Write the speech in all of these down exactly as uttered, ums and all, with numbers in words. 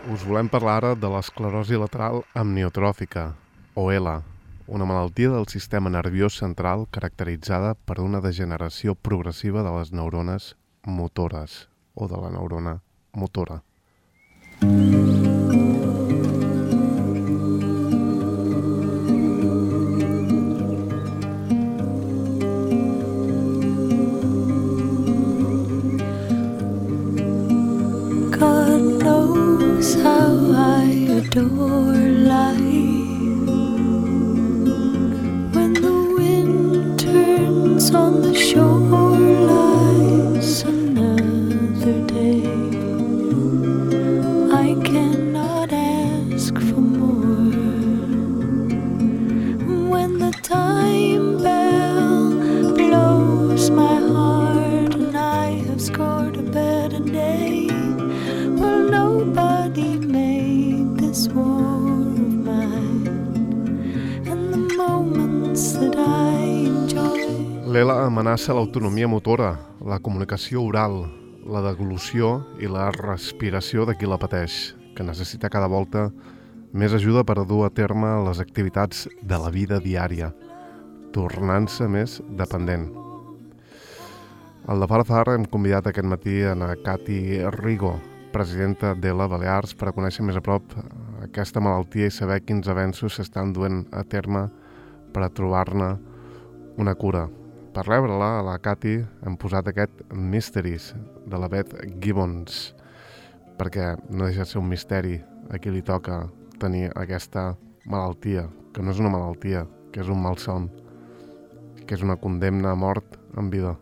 Us volem parlar ara de l'esclerosi lateral amniotròfica, o E L A, una malaltia del sistema nerviós central caracteritzada per una degeneració progressiva de les neurones motores, o de la neurona motora. God knows how I adore life. When the wind turns on the shore lies another day. I cannot ask for more. When the time bell blows my heart and I have scored a better day. Well, nobody made this war of mine, and the moments that I enjoy. L'E L A amenaça l'autonomia motora, la comunicació oral, la deglució i la respiració de qui la pateix, que necessita cada volta més ajuda per a dur a terme les activitats de la vida diària, tornant-se més dependent. Al de Farfar hem convidat aquest matí a na Cati Rigo, presidenta d'E L A Balears, per a conèixer més a prop aquesta malaltia i saber quins avenços s'estan duent a terme per a trobar-ne una cura. Per rebre-la, a la Cati hem posat aquest Mysteries de la Beth Gibbons, perquè no deixa de ser un misteri a qui li toca tenir aquesta malaltia, que no és una malaltia, que és un malson, que és una condemna a mort en vida.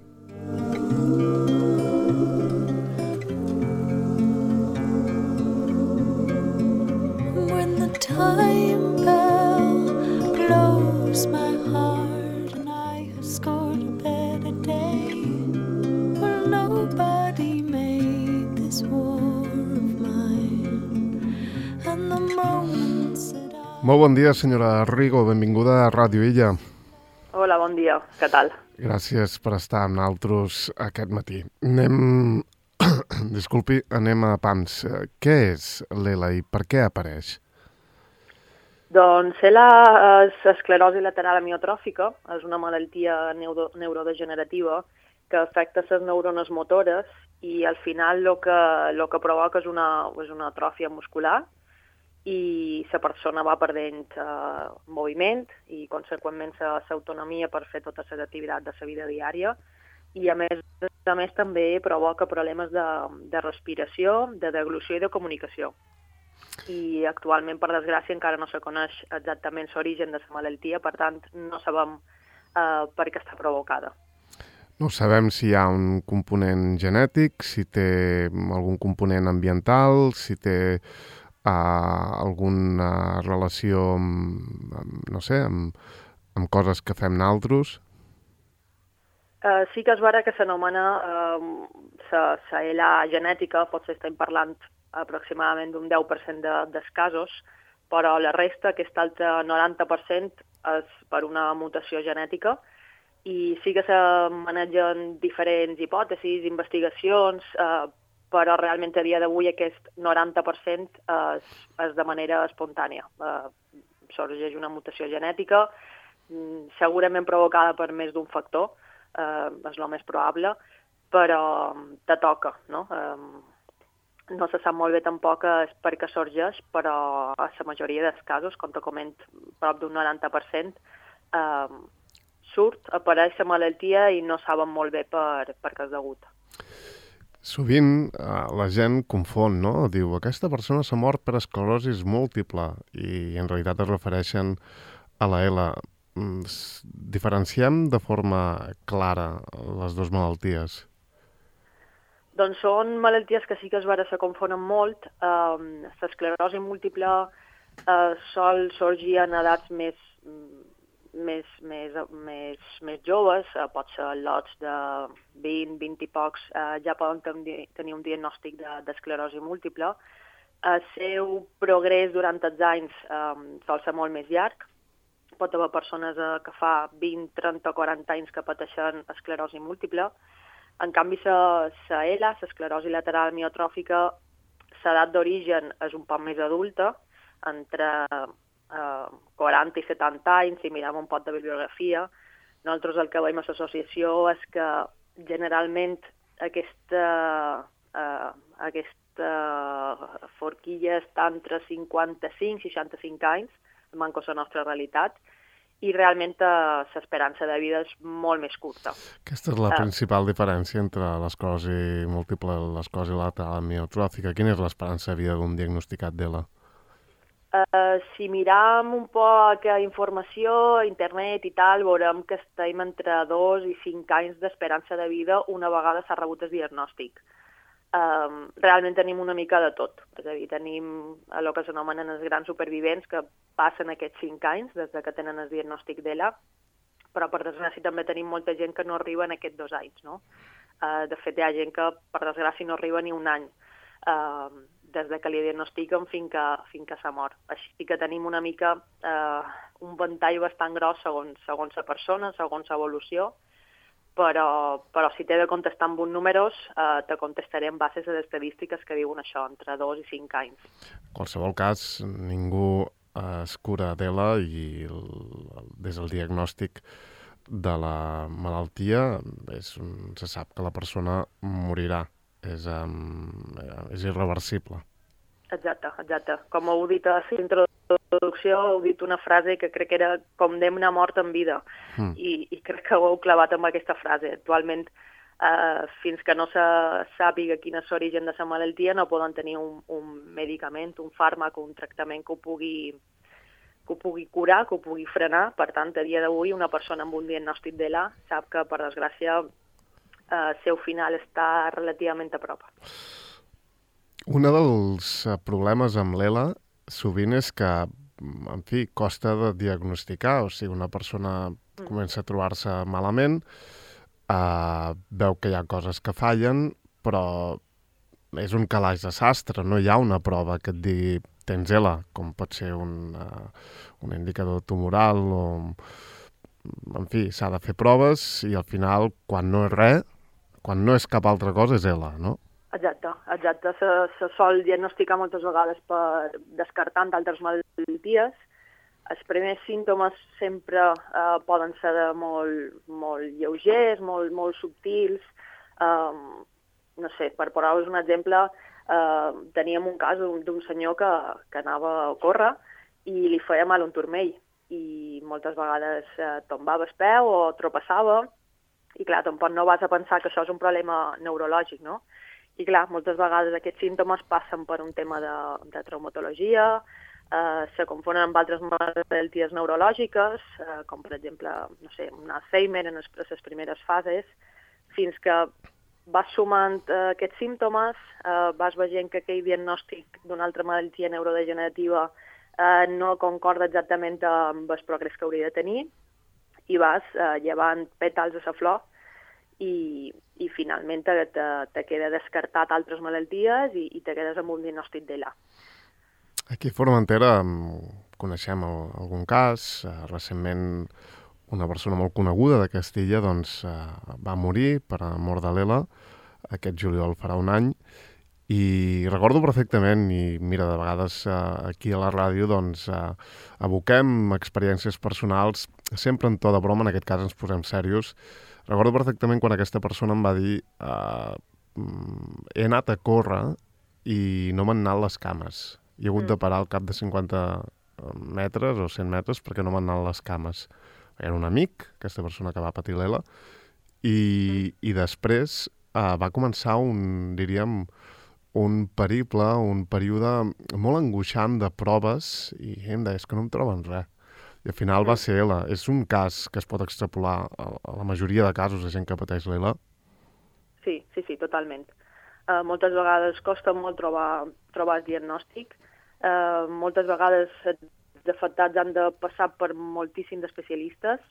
When the time bell blows my heart and I have scored a better day. Well, nobody made this war of mine, and the moments that I... Molt bon dia, senyora Rigo, benvinguda a Ràdio Illa. Hola, bon dia. Què tal? Gràcies per estar amb nosaltres aquest matí. Anem... Disculpi, anem a pams. Què és l'E L A i per què apareix? Doncs E L A és esclerosi lateral amiotròfica, és una malaltia neuro neurodegenerativa que afecta les neurones motores i al final el que, lo que provoca és una, és una atròfia muscular i la persona va perdent eh, moviment i conseqüentment l'autonomia per fer totes les activitats de la vida diària i a més, a més també provoca problemes de, de respiració, de deglució i de comunicació. I actualment, per desgràcia, encara no se coneix exactament l'origen de la malaltia, per tant, no sabem eh, per què està provocada. No sabem si hi ha un component genètic, si té algun component ambiental, si té uh, alguna relació amb, amb no sé, amb, amb coses que fem naltros. Uh, sí que és vera que s'anomena uh, la E L A genètica, potser estem parlant aproximadament d'un deu per cent de, dels casos, però la resta, aquest altre noranta per cent, és per una mutació genètica i sí que se manegen diferents hipòtesis, investigacions, eh, però realment a dia d'avui aquest noranta per cent és, és de manera espontània. Eh, sorgeix una mutació genètica, segurament provocada per més d'un factor, eh, és el més probable, però te toca, no? Eh, no se sap molt bé tampoc per què sorgeix, però a la majoria dels casos, com te coment, prop d'un noranta per cent, eh, surt, apareix la malaltia i no saben molt bé per, per què és degut. Sovint eh, la gent confon, no? Diu, aquesta persona s'ha mort per esclerosi múltiple i en realitat es refereixen a la E L A. Diferenciem de forma clara les dues malalties? Doncs són malalties que sí que es veure se confonen molt. Um, L'esclerosi múltiple uh, sol sorgir en edats més, més, més, més, més joves, uh, pot ser lots de vint, vint i pocs, uh, ja poden tenir, tenir un diagnòstic d'esclerosi de, múltiple. El seu progrés durant els anys um, sol ser molt més llarg. Pot haver persones uh, que fa vint, trenta o quaranta anys que pateixen esclerosi múltiple. En canvi, la E L A, l'esclerosi lateral amiotròfica, l'edat d'origen és un poc més adulta, entre eh, quaranta i setanta anys, si mirem un pot de bibliografia. Nosaltres el que veiem a l'associació és que generalment aquesta, eh, aquesta forquilla està entre cinquanta-cinc i seixanta-cinc anys, manco la nostra realitat, i realment eh, l'esperança de vida és molt més curta. Aquesta és la uh, principal diferència entre l'esclerosi múltiple i l'esclerosi lateral amiotròfica. Quina és l'esperança de vida d'un diagnosticat d'E L A? Uh, si miram un poc informació a internet i tal, veurem que estem entre dos i cinc anys d'esperança de vida una vegada s'ha rebut el diagnòstic. Um, realment tenim una mica de tot, és a dir, tenim el que s'anomenen els grans supervivents que passen aquests cinc anys des que tenen el diagnòstic d'E L A, però per desgràcia també tenim molta gent que no arriba en aquests dos anys, no? Uh, de fet, hi ha gent que per desgràcia no arriba ni un any uh, des de que li diagnostiquen fins que, fins que s'ha mort. Així que tenim una mica uh, un ventall bastant gros segons, segons la persona, segons l'evolució, però, però si t'he de contestar amb un números, eh, te contestaré en bases de estadístiques que diuen això, entre dos i cinc anys. En qualsevol cas, ningú es cura d'E L A i el, des del diagnòstic de la malaltia és, se sap que la persona morirà, és, um, és irreversible. Exacte, exacte. Com heu dit a la introducció, heu dit una frase que crec que era condemna a mort en vida, mm. I, i crec que ho heu clavat amb aquesta frase. Actualment, eh, fins que no se sàpiga quin és l'origen de la malaltia, no poden tenir un, un medicament, un fàrmac, un tractament que ho pugui que ho pugui curar, que ho pugui frenar. Per tant, a dia d'avui, una persona amb un diagnòstic d'E L A sap que, per desgràcia, eh, el seu final està relativament a prop. Un dels problemes amb l'E L A sovint és que, en fi, costa de diagnosticar. O sigui, una persona mm. comença a trobar-se malament, eh, veu que hi ha coses que fallen, però és un calaix de sastre. No hi ha una prova que et digui tens E L A, com pot ser un, uh, un indicador tumoral o... En fi, s'ha de fer proves i al final, quan no és res, quan no és cap altra cosa, és E L A, no? Exacte, exacte. Se, se sol diagnosticar moltes vegades per descartant d'altres malalties. Els primers símptomes sempre eh, poden ser de molt, molt lleugers, molt, molt subtils. Um, no sé, per posar-vos un exemple, eh, teníem un cas d'un senyor que, que anava a córrer i li feia mal un turmell i moltes vegades eh, tombava el peu o tropeçava i clar, tampoc no vas a pensar que això és un problema neurològic, no? I clar, moltes vegades aquests símptomes passen per un tema de, de traumatologia, eh, se confonen amb altres malalties neurològiques, eh, com per exemple, no sé, un Alzheimer en les, les primeres fases, fins que vas sumant eh, aquests símptomes, eh, vas veient que aquell diagnòstic d'una altra malaltia neurodegenerativa eh, no concorda exactament amb el progrés que hauria de tenir, i vas eh, llevant pètals a la flor, i, i finalment te, te, te queda descartat altres malalties i, i te quedes amb un diagnòstic d'E L A. Aquí a Formentera coneixem algun cas. Recentment una persona molt coneguda de Castilla doncs, va morir per mort de l'E L A. Aquest juliol farà un any. I recordo perfectament, i mira, de vegades aquí a la ràdio doncs, aboquem experiències personals, sempre en to de broma, en aquest cas ens posem serios. Recordo perfectament quan aquesta persona em va dir uh, he anat a córrer i no m'han anat les cames. I he hagut de parar al cap de cinquanta metres o cent metres perquè no m'han anat les cames. Era un amic, aquesta persona que va patir l'E L A, i, i després uh, va començar un, diríem, un periple, un període molt angoixant de proves i em deia, és que no em troben res. I al final va ser E L A. És un cas que es pot extrapolar a la majoria de casos de gent que pateix l'E L A? Sí, sí, sí, totalment. Uh, moltes vegades costa molt trobar, trobar el diagnòstic. Uh, moltes vegades els afectats han de passar per moltíssims especialistes.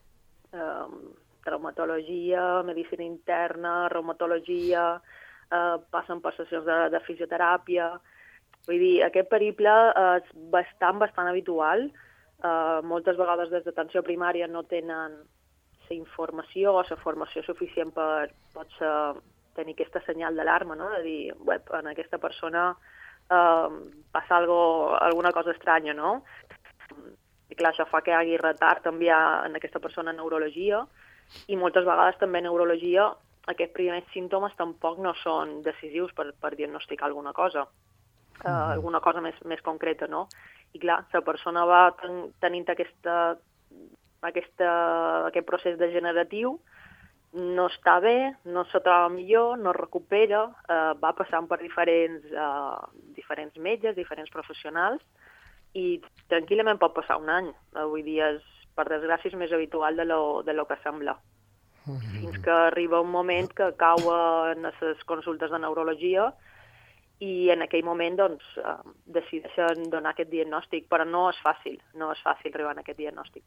Uh, traumatologia, medicina interna, reumatologia, uh, passen per sessions de, de fisioteràpia. Vull dir, aquest periple uh, és bastant, bastant habitual. Uh, moltes vegades des d'atenció primària no tenen la informació o la formació suficient per potser tenir aquesta senyal d'alarma, no? De dir, web, en aquesta persona eh, passa algo, alguna cosa estranya, no? I clar, això fa que hi hagi retard també en aquesta persona en neurologia, i moltes vegades també en neurologia aquests primers símptomes tampoc no són decisius per, per diagnosticar alguna cosa, uh, mm. alguna cosa més, més concreta, no? I clar, la persona va ten, tenint aquesta, aquesta, aquest procés degeneratiu, no està bé, no se troba millor, no recupera, eh, va passant per diferents, eh, diferents metges, diferents professionals, i tranquil·lament pot passar un any. Avui dia, és, per desgràcia, és més habitual de lo, de lo que sembla. Mm-hmm. Fins que arriba un moment que cau en les consultes de neurologia i en aquell moment doncs, eh, decideixen donar aquest diagnòstic, però no és fàcil, no és fàcil arribar a aquest diagnòstic.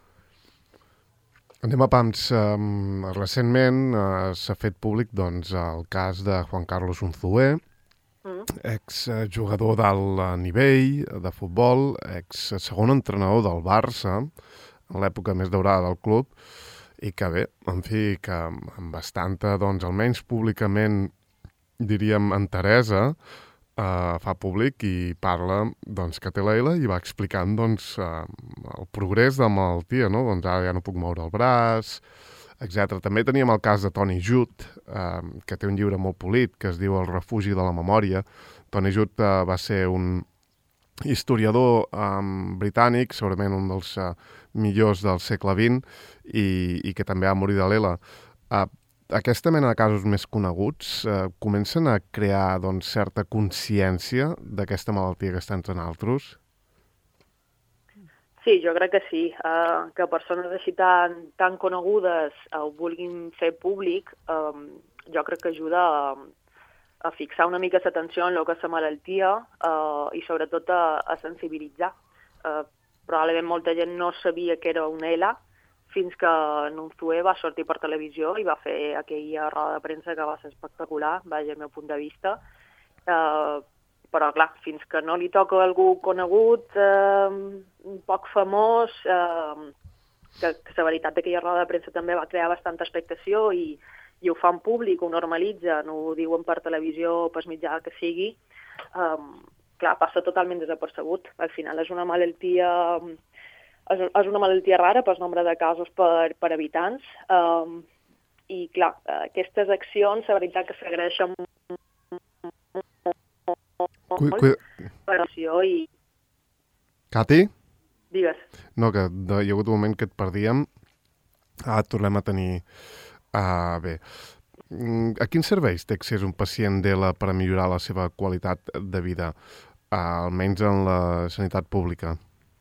Anem a pams. Um, recentment uh, s'ha fet públic doncs, el cas de Juan Carlos Unzué, mm. exjugador d'alt nivell de futbol, ex segon entrenador del Barça, en l'època més daurada del club, i que bé, en fi, que amb bastanta, doncs, almenys públicament, diríem, enteresa, Uh, fa públic i parla doncs, que té l'A L i va explicant doncs, uh, el progrés de la malaltia, no? Doncs ara ja no puc moure el braç, etcètera. També teníem el cas de Tony Judt, uh, que té un llibre molt polit que es diu El refugi de la memòria. Tony Judt uh, va ser un historiador um, britànic, segurament un dels uh, millors del segle vint, i, i que també va morir de l'E L A. Uh, Aquesta mena de casos més coneguts eh, comencen a crear doncs, certa consciència d'aquesta malaltia que està entre nosaltres? Sí, jo crec que sí. Uh, que persones així tan, tan conegudes ho vulguin fer públic, um, jo crec que ajuda a, a fixar una mica l'atenció en el que és la malaltia uh, i sobretot a, a sensibilitzar. Uh, probablement molta gent no sabia que era una E L A, fins que Unzué va sortir per televisió i va fer aquella roda de premsa que va ser espectacular, vaja, al meu punt de vista. Uh, però, clar, fins que no li toca algú conegut, uh, un poc famós, uh, que, que la veritat aquella roda de premsa també va crear bastanta expectació i, i ho fan públic, ho normalitzen, ho diuen per televisió, per mitjà que sigui, um, clar, passa totalment desapercebut. Al final és una malaltia... És una malaltia rara pel nombre de casos per, per habitants, um, i clar, aquestes accions, la veritat que s'agraeixen molt per l'acció i... Cati? Digues. No, que de, hi ha hagut un moment que et perdíem. Ah, tornem a tenir... Ah, bé. A quins serveis té accés un pacient d'E L A per a millorar la seva qualitat de vida, ah, almenys en la sanitat pública?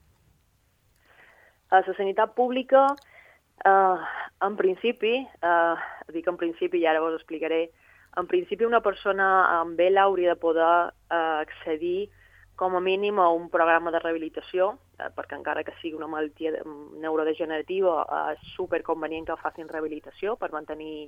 A la sanitat pública, eh, en principi, eh, dic en principi i ara vos explicaré, en principi una persona amb E L A hauria de poder eh, accedir com a mínim a un programa de rehabilitació, eh, perquè encara que sigui una malaltia neurodegenerativa, eh, és superconvenient que facin rehabilitació per mantenir...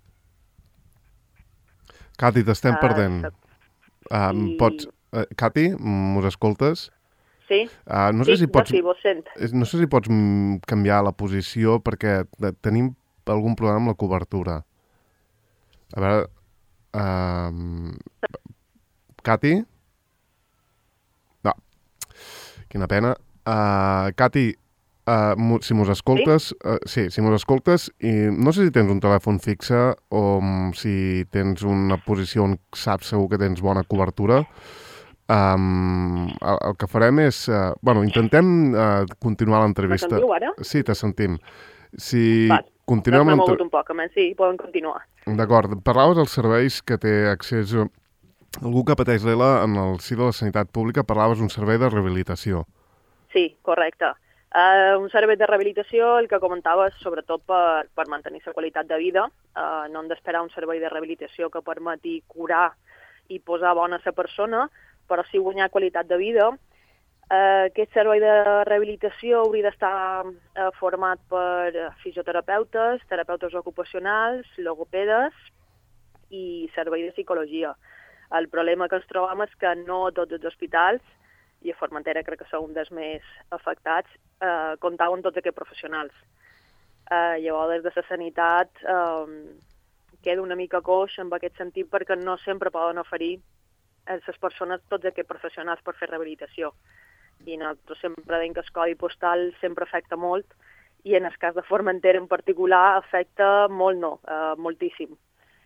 Cati, t'estem uh, perdent. Uh, i... Pots... Uh, Cati, mos escoltes? Sí, uh, no sí, sé si pots, no, sí, vos sent. No sé si pots canviar la posició perquè tenim algun problema amb la cobertura. A veure... Uh, Cati? No. Quina pena. Uh, Cati, uh, si mos escoltes... Sí? Uh, sí, si mos escoltes, i no sé si tens un telèfon fixe o um, si tens una posició on saps segur que tens bona cobertura. Um, el, el que farem és... Uh, bueno, intentem uh, continuar l'entrevista. Me sentiu ara? Sí, te sentim. Si Va, continuem... M'he mogut un poc, a sí, poden continuar. D'acord. Parlaves dels serveis que té accés... Algú que pateix l'E L A en el si de la sanitat pública, parlaves d'un servei de rehabilitació. Sí, correcte. Uh, un servei de rehabilitació, el que comentaves, sobretot per, per mantenir la qualitat de vida. Uh, no hem d'esperar un servei de rehabilitació que permeti curar i posar bona a la persona, però sí guanyar qualitat de vida. Eh, aquest servei de rehabilitació hauria d'estar eh, format per fisioterapeutes, terapeutes ocupacionals, logopedes i servei de psicologia. El problema que ens trobem és que no tots els hospitals, i a Formentera crec que són un dels més afectats, eh, comptaven tots aquests professionals. Eh, llavors, des de la sanitat eh, queda una mica coix en aquest sentit perquè no sempre poden oferir les persones, tots aquests professionals per fer rehabilitació. I nosaltres sempre dèiem que el codi postal sempre afecta molt i en el cas de Formentera en particular afecta molt no, eh, moltíssim.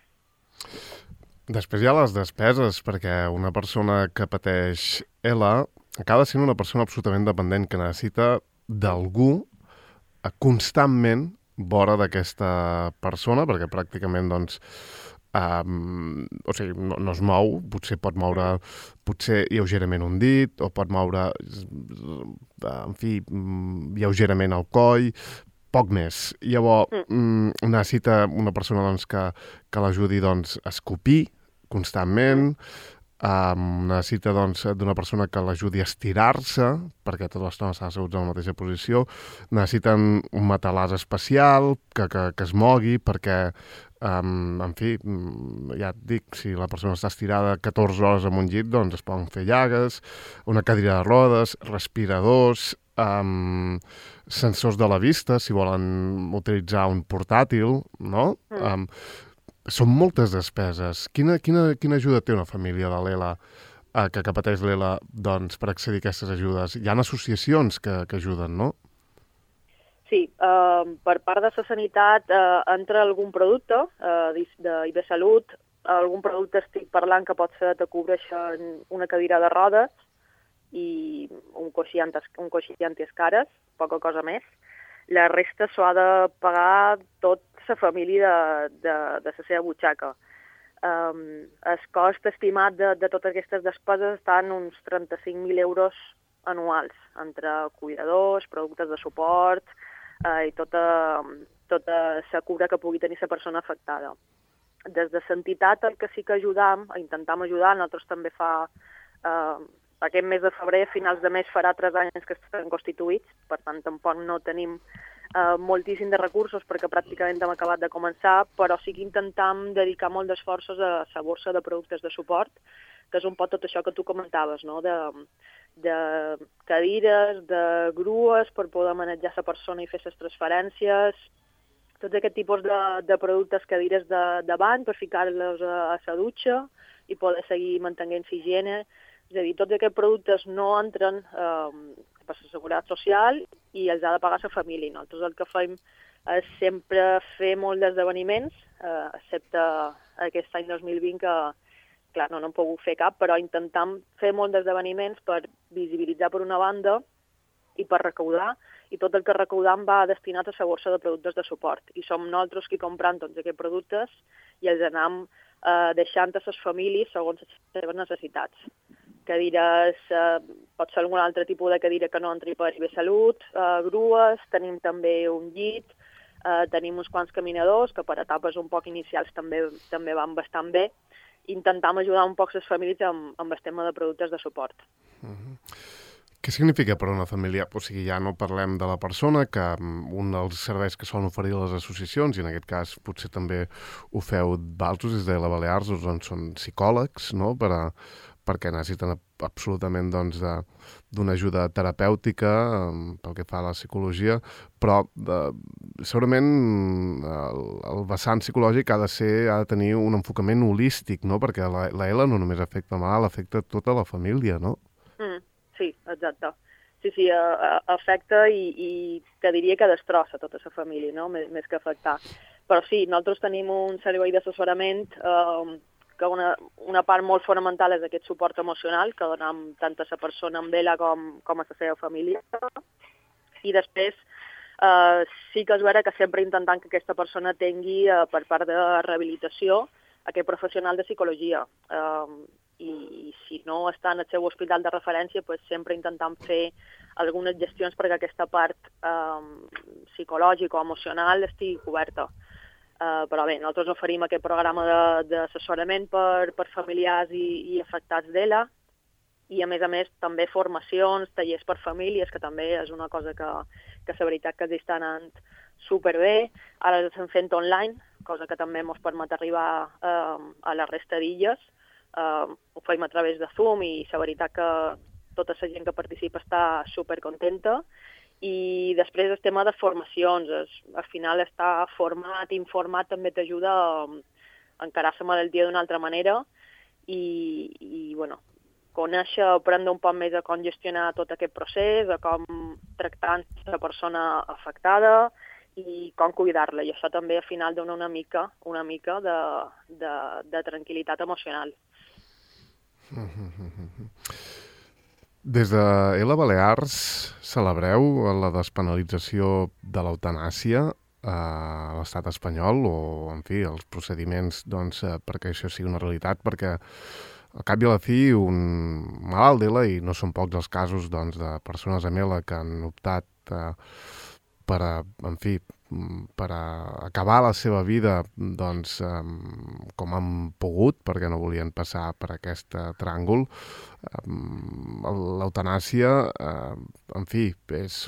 Després hi ha les despeses, perquè una persona que pateix E L A acaba sent una persona absolutament dependent que necessita d'algú constantment vora d'aquesta persona, perquè pràcticament doncs, um, o sigui, no, no es mou, potser pot moure potser lleugerament un dit, o pot moure, en fi, lleugerament el coll, poc més. Llavors, mm. necessita una persona doncs, que, que l'ajudi doncs, a escopir constantment, Um, necessita doncs, d'una persona que l'ajudi a estirar-se, perquè tota l'estona estan asseguts en la mateixa posició. Necessiten un matalàs especial que, que, que es mogui, perquè, um, en fi, ja et dic, si la persona està estirada catorze hores en un llit, doncs es poden fer llagues, una cadira de rodes, respiradors, um, sensors de la vista, si volen utilitzar un portàtil, no? Mm. Um, Són moltes despeses. Quina, quina, quina ajuda té una família de l'E L A eh, que, que pateix l'E L A doncs, per accedir a aquestes ajudes? Hi ha associacions que, que ajuden, no? Sí, eh, per part de la sanitat eh, entra algun producte eh, d'IBSalut, algun producte estic parlant que pot ser que cobreixen una cadira de rodes i un coixí, un coixí antiescares, poca cosa més. La resta s'ho ha de pagar tot la família de, de, de la seva butxaca. Um, el cost estimat de, de totes aquestes despeses està en uns trenta-cinc mil euros anuals, entre cuidadors, productes de suport eh, i tota, tota la cura que pugui tenir la persona afectada. Des de l'entitat el que sí que ajudam, intentam ajudar, nosaltres també fa... Eh, aquest mes de febrer, a finals de mes, farà tres anys que estan constituïts, per tant tampoc no tenim eh, moltíssim de recursos perquè pràcticament hem acabat de començar, però sí que intentam dedicar molt d'esforços a la borsa de productes de suport, que és un poc tot això que tu comentaves, no? de, de cadires, de grues per poder manejar la persona i fer les transferències, tots aquest tipus de, de productes, cadires de, de bany per ficar-los a la dutxa i poder seguir mantenint higiene. És a dir, tots aquests productes no entren eh, per la seguretat social i els ha de pagar la família. Nosaltres el que fem és sempre fer molt d'esdeveniments, eh, excepte aquest any dos mil vint que, clar, no n'hem pogut fer cap, però intentam fer molt d'esdeveniments per visibilitzar per una banda i per recaudar, i tot el que recaudam va destinat a la borsa de productes de suport. I som nosaltres qui comprem tots aquests productes i els anem eh, deixant a les famílies segons les seves necessitats. Cadires, eh, pot ser algun altre tipus de cadira que no entri per IBSalut, eh, grues, tenim també un llit, eh, tenim uns quants caminadors que per etapes un poc inicials també, també van bastant bé. Intentam ajudar un poc les famílies amb, amb el tema de productes de suport. Uh-huh. Què significa per a una família? O sigui, ja no parlem de la persona, que un dels serveis que solen oferir les associacions, i en aquest cas potser també ho feu d'altres des de la Balears, doncs són psicòlegs, no?, per a, perquè necessiten absolutament doncs, d'una ajuda terapèutica um, pel que fa a la psicologia, però de, segurament el, el vessant psicològic ha de ser, ha de tenir un enfocament holístic, no?, perquè la, la E L A no només afecta el malalt, afecta tota la família, no? Mm. Sí, exacte. Sí, sí, uh, afecta i, i que diria que destrossa tota la família, no? Més, més que afectar. Però sí, nosaltres tenim un servei d'assessorament uh, que una, una part molt fonamental és aquest suport emocional que donem tant a la persona amb ella com, com a la seva família. I després uh, sí que és vera que sempre intentant que aquesta persona tingui uh, per part de rehabilitació aquest professional de psicologia. Uh, I, i si no està en el seu hospital de referència, pues sempre intentant fer algunes gestions perquè aquesta part eh, psicològica o emocional estigui coberta. Eh, però bé, nosaltres oferim aquest programa d'assessorament per, per familiars i, i afectats d'E L A i a més a més també formacions, tallers per famílies, que també és una cosa que, que la veritat que ens està anant superbé. Ara els estem fent online, cosa que també ens permet arribar eh, a la resta d'illes. Uh, ho fem a través de Zoom i la veritat que tota la gent que participa està supercontenta. I després el tema de formacions, es, al final estar format, informat també t'ajuda a encarar la malaltia d'una altra manera i, i bueno, conèixer, aprendre un poc més a com gestionar tot aquest procés, a com tractar la persona afectada i com cuidar-la. I això també al final dona una mica, una mica de, de, de tranquil·litat emocional. Des de Ela Balears celebreu la despenalització de l'eutanàsia a l'estat espanyol o, en fi, els procediments doncs, perquè això sigui una realitat, perquè al cap i a la fi un malalt d'Ela, i no són pocs els casos doncs, de persones amb Ela que han optat eh, per, a, en fi, per a acabar la seva vida doncs, eh, com han pogut, perquè no volien passar per aquest eh, tràngol. Eh, l'eutanàsia, eh, en fi, és,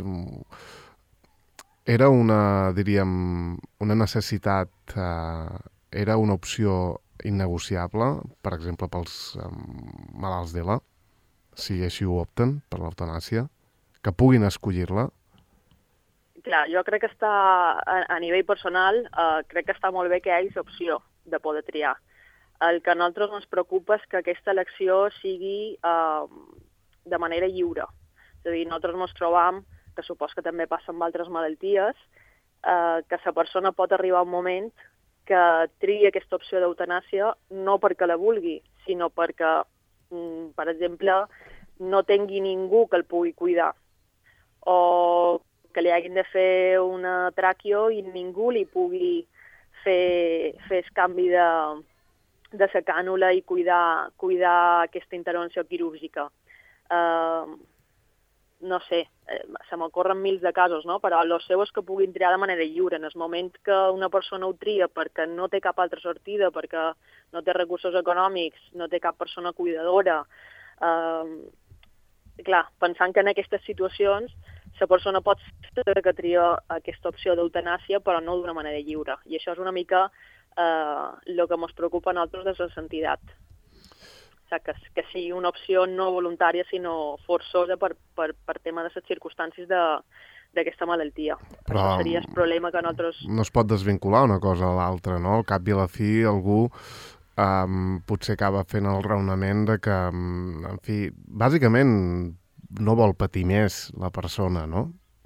era una, diríem, una necessitat, eh, era una opció innegociable, per exemple, pels um, malalts d'Ela, si així ho opten per l'eutanàsia, que puguin escollir-la? Clar, jo crec que està, a, a nivell personal, eh, crec que està molt bé que hi hagi l'opció de poder triar. El que a nosaltres ens preocupa és que aquesta elecció sigui eh, de manera lliure. És a dir, nosaltres ens trobam, que supos que també passa amb altres malalties, eh, que la persona pot arribar a un moment que trigui aquesta opció d'eutanàsia no perquè la vulgui, sinó perquè, per exemple, no tingui ningú que el pugui cuidar, o que li hagin de fer una tràqueo i ningú li pugui fer, fer el canvi de, de la cànula i cuidar, cuidar aquesta intervenció quirúrgica. Uh, no sé, se m'ocorren mils de casos, no? Però el seu és que puguin triar de manera lliure. En el moment que una persona ho tria perquè no té cap altra sortida, perquè no té recursos econòmics, no té cap persona cuidadora, eh, clar, pensant que en aquestes situacions la persona pot ser que tria aquesta opció d'eutanàsia, però no d'una manera lliure. I això és una mica eh, el que ens preocupa a nosaltres des de la entitat. Que, que sigui una opció no voluntària, sinó forçosa per, per, per tema de les circumstàncies d'aquesta malaltia. Però això seria el problema que nosaltres... No es pot desvincular una cosa a l'altra, no? Al cap i a la fi algú um, potser acaba fent el raonament de que, um, en fi, bàsicament no vol patir més la persona, no?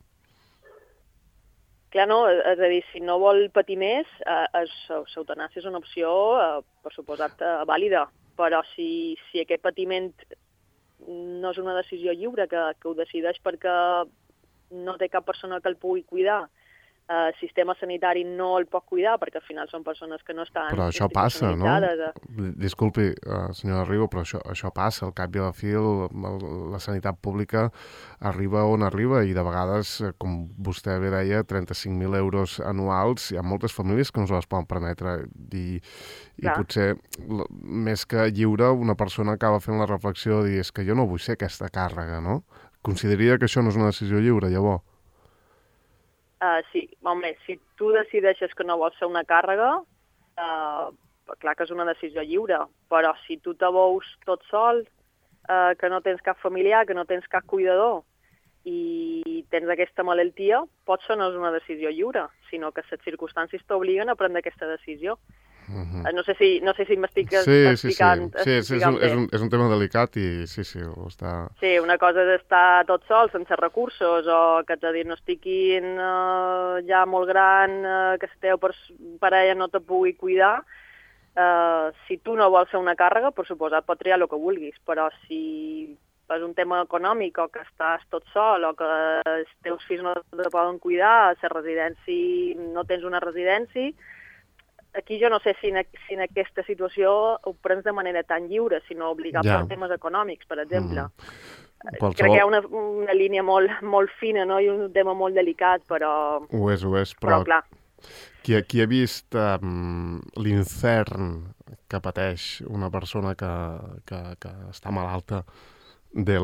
Clar, no, és a dir, si no vol patir més, eh, l'eutanàsia és una opció, eh, per suposat, eh, vàlida. Però si, si aquest patiment no és una decisió lliure, que, que ho decideix perquè no té cap persona que el pugui cuidar, el eh, sistema sanitari no el pot cuidar perquè al final són persones que no estan... Però això passa, no? Disculpi, uh, senyora Rigo, però això, això passa. Al cap i a la fi el, el, la sanitat pública arriba on arriba i de vegades, com vostè bé deia, trenta-cinc mil euros anuals, hi ha moltes famílies que no se les poden permetre i, i potser més que lliure una persona acaba fent la reflexió de dir és que jo no vull ser aquesta càrrega, no? Consideraria que això no és una decisió lliure, llavors? Uh, sí, home, si tu decideixes que no vols ser una càrrega, uh, clar que és una decisió lliure, però si tu te veus tot sol, uh, que no tens cap familiar, que no tens cap cuidador i tens aquesta malaltia, potser no és una decisió lliure, sinó que les circumstàncies t'obliguen a prendre aquesta decisió. Uh-huh. uh, no sé si, no sé si m'estic sí, explicant. Sí, sí, sí. sí és, un, és, un, és un tema delicat i sí, sí, ho està... Sí, una cosa és estar tot sol, sense recursos, o que t'ha dit no estiguin uh, ja molt gran, uh, que la teva parella no te pugui cuidar. Uh, si tu no vols ser una càrrega, per suposat, pot triar el que vulguis, però si és un tema econòmic o que estàs tot sol o que els teus fills no te poden cuidar, a la residència no tens una residència, aquí jo no sé si en, si en aquesta situació ho prens de manera tan lliure, sinó obligat ja. per temes econòmics, per exemple. Mm. Qualsevol... Crec que hi ha una, una línia molt, molt fina, no? I un tema molt delicat, però... Ho és, ho és, però... però clar. Qui, qui ha vist um, l'infern que pateix una persona que, que, que està malalta d'Ela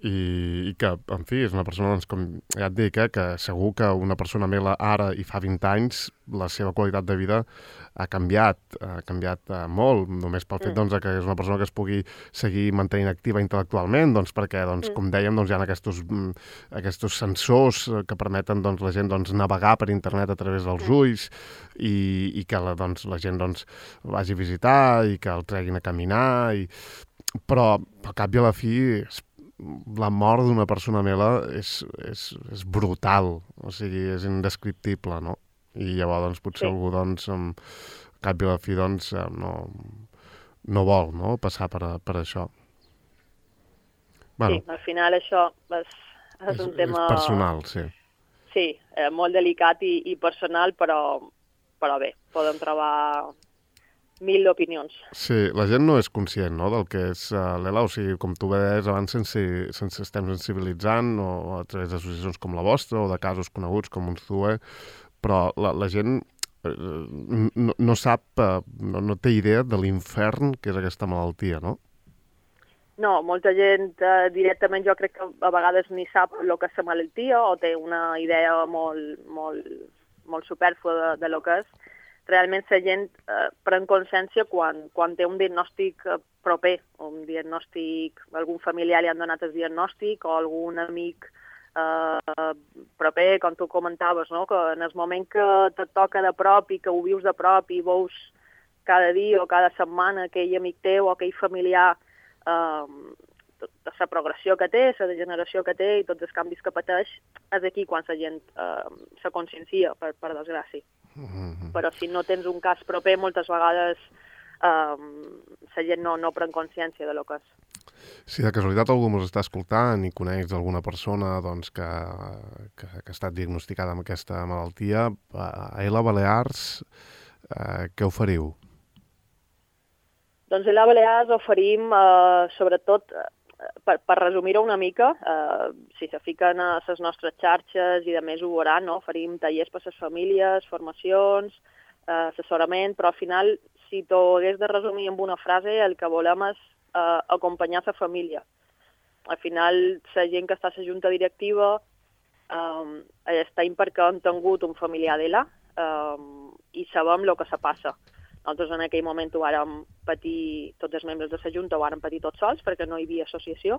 i, i que, en fi, és una persona, doncs, com ja et dic, eh, que segur que una persona meva ara i fa vint anys, la seva qualitat de vida ha canviat, ha canviat eh, molt, només pel fet, Mm. doncs, que és una persona que es pugui seguir mantenint activa intel·lectualment, doncs, perquè, doncs, Mm. com dèiem, doncs, hi ha aquests, mm, aquests sensors que permeten, doncs, la gent, doncs, navegar per internet a través dels Mm. ulls i, i que la, doncs, la gent, doncs, vagi a visitar i que el treguin a caminar, i... però, al cap i a la fi, és la mort d'una persona meva és, és, és brutal, o sigui, és indescriptible, no? I llavors, doncs, potser Sí. algú, doncs, amb cap i a la fi, doncs, no, no vol, no?, passar per, a, per això. Bueno, Sí, al final això és, és, és, un tema... és personal, sí. Sí, eh, molt delicat i, i personal, però, però bé, podem trobar mil opinions. Sí, la gent no és conscient, no?, del que és uh, l'E L A, o sigui, com tu deies abans, sense, sense estem sensibilitzant, o, o a través d'associacions com la vostra, o de casos coneguts com uns tu, eh? Però la, la gent eh, no, no sap, eh, no, no té idea de l'infern que és aquesta malaltia, no? No, molta gent eh, directament jo crec que a vegades ni sap el que és la malaltia o té una idea molt, molt, molt supèrflua de, de lo que és. Realment la gent eh, pren consciència quan, quan té un diagnòstic eh, proper, un diagnòstic, algun familiar li han donat el diagnòstic o algun amic eh, proper, com tu comentaves, no? Que en el moment que te toca de prop i que ho vius de prop i veus cada dia o cada setmana aquell amic teu o aquell familiar eh, la progressió que té, la degeneració que té i tots els canvis que pateix, és aquí quan la gent eh, se consciencia, per, per desgràcia. Mm-hmm. Però si no tens un cas proper, moltes vegades eh, la gent no, no pren consciència de lo que és. Si de casualitat algú ens està escoltant i coneix alguna persona, doncs, que, que, que ha estat diagnosticada amb aquesta malaltia, a E L A Balears, eh, què oferiu? Doncs a E L A Balears oferim, eh, sobretot, eh, per, per resumir-ho una mica, eh, si se fiquen a les nostres xarxes i de més ho veuran, no? Oferim tallers per a les famílies, formacions, eh, assessorament, però al final, si t'ho hagués de resumir amb una frase, el que volem és eh, acompanyar la família. Al final, la gent que està a la junta directiva eh, està in perquè han tingut un familiar d'E L A eh, i sabem el que se passa. Nosaltres en aquell moment ho vàrem patir, tots els membres de la Junta ho vàrem patir tots sols perquè no hi havia associació.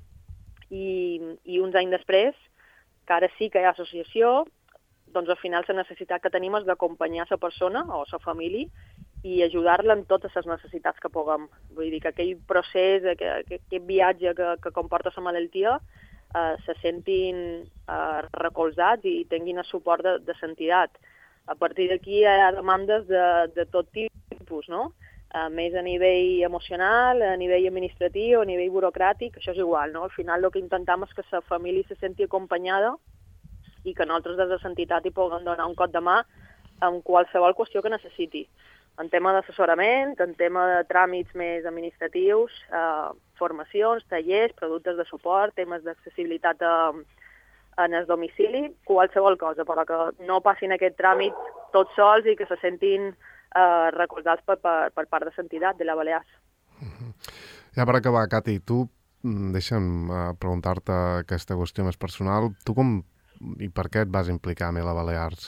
I, i uns anys després, que ara sí que hi ha associació, doncs al final la necessitat que tenim és d'acompanyar la persona o la família i ajudar-la en totes les necessitats que puguem. Vull dir que aquell procés, aquest, aquest viatge que, que comporta la malaltia, eh, se sentin eh, recolzats i tinguin el suport de, de l'entitat. A partir d'aquí hi ha demandes de, de tot tipus, no? Uh, més a nivell emocional, a nivell administratiu, a nivell burocràtic, això és igual, no? Al final el que intentem és que la família se senti acompanyada i que nosaltres des de l'entitat hi puguem donar un cop de mà en qualsevol qüestió que necessiti. En tema d'assessorament, en tema de tràmits més administratius, uh, formacions, tallers, productes de suport, temes d'accessibilitat a en el domicili, qualsevol cosa, però que no passin aquest tràmit tots sols i que se sentin eh, recolzats per, per, per part de l'entitat de la Balears. Ja per acabar, Cati, tu, deixa'm uh, preguntar-te aquesta qüestió més personal. Tu com i per què et vas implicar amb E L A Balears?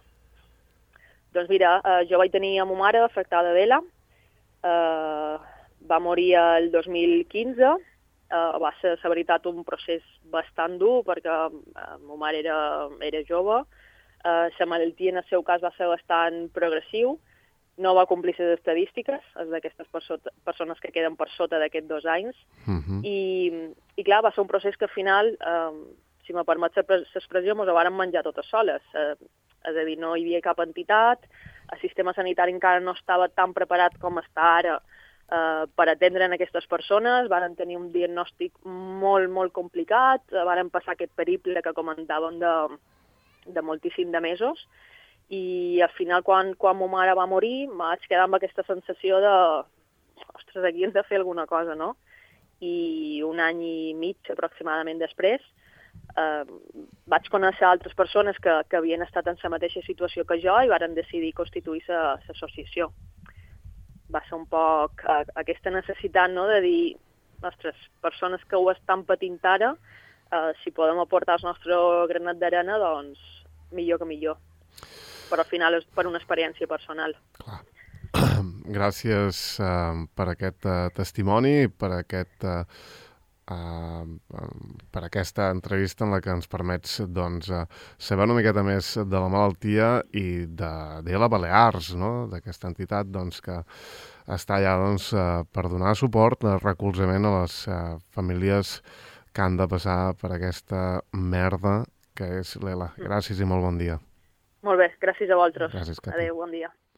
Doncs mira, eh, jo vaig tenir a ma mare afectada d'E L A, eh, va morir el dos mil quinze, Uh, va ser, la veritat, un procés bastant dur perquè uh, ma mare era, era jove, uh, la malaltia en el seu cas va ser bastant progressiu, no va complir les estadístiques, és d'aquestes perso persones que queden per sota d'aquests dos anys, uh-huh. I, i clar, va ser un procés que al final, uh, si me permet l'expressió, ens ho vàrem menjar totes soles, uh, és a dir, no hi havia cap entitat, el sistema sanitari encara no estava tan preparat com està ara, Uh, per atendre en aquestes persones, varen tenir un diagnòstic molt, molt complicat, uh, varen passar aquest periple que comentàvem de, de moltíssim de mesos, i al final, quan, quan ma mare va morir, vaig quedar amb aquesta sensació de ostres, aquí hem de fer alguna cosa, no? I un any i mig aproximadament després, uh, vaig conèixer altres persones que, que havien estat en la mateixa situació que jo i varen decidir constituir l'associació. Va ser un poc uh, aquesta necessitat, no?, de dir nostres persones que ho estan patint ara, eh, si podem aportar el nostre granet d'arena, doncs millor que millor. Però al final és per una experiència personal. Clar. Gràcies uh, per aquest uh, testimoni, per aquest... Uh, Uh, per aquesta entrevista en la que ens permets doncs, uh, saber una miqueta més de la malaltia i de, de la Balears, no? D'aquesta entitat doncs, que està allà doncs, uh, per donar suport, uh, recolzament a les uh, famílies que han de passar per aquesta merda que és l'Ela. Gràcies i molt bon dia. Molt bé, gràcies a vosaltres. Gràcies, Cati. Adéu, bon dia.